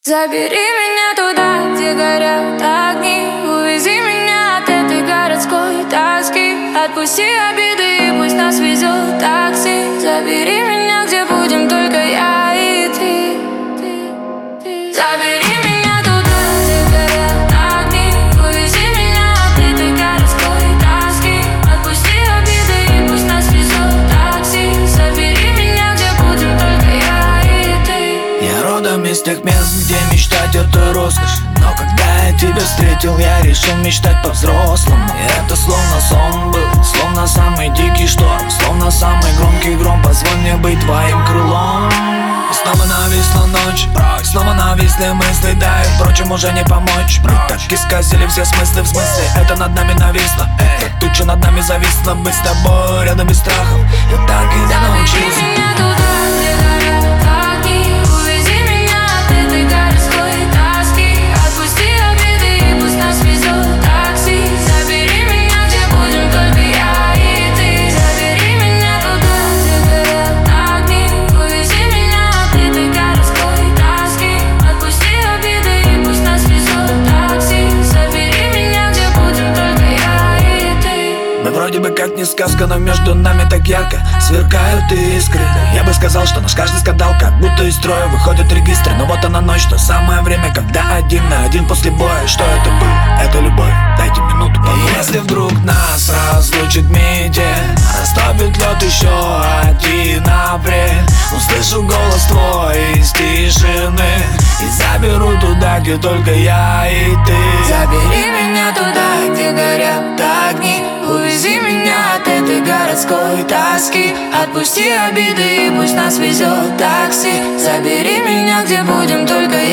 Забери меня туда, где горят огни. Увези меня от этой городской тоски. Отпусти обиды и пусть нас везет такси. Забери меня, где будем только я и ты. Забери меня туда, где горят огни. Увези меня от этой городской тоски. Отпусти обиды и пусть нас везет такси. Забери меня, где будем только я и ты. Я родом из тех мест, где мечтать это роскошь. Но когда я тебя встретил, я решил мечтать по-взрослому. И это словно сон был, словно самый дикий шторм, словно самый громкий гром. Позволь мне быть твоим крылом. И снова нависла ночь, снова нависли мысли, да и впрочем уже не помочь. Мы так исказили все смыслы, в смысле это над нами нависло. Как туча над нами зависла, быть с тобой рядом без страхов. Я так и не научился. Вроде бы как не сказка, но между нами так ярко сверкают искры. Я бы сказал, что наш каждый скандал как будто из строя выходят регистры. Но вот она ночь, то самое время, когда один на один после боя. Что это было? Это любовь, дайте минуту подумать. Если вдруг нас разлучит метель, растопит лед еще один апрель, услышу голос твой из тишины и заберу туда, где только я и ты. Забери меня туда, где горят огни. Увези меня от этой городской тоски. Отпусти обиды и пусть нас везет такси. Забери меня, где будем только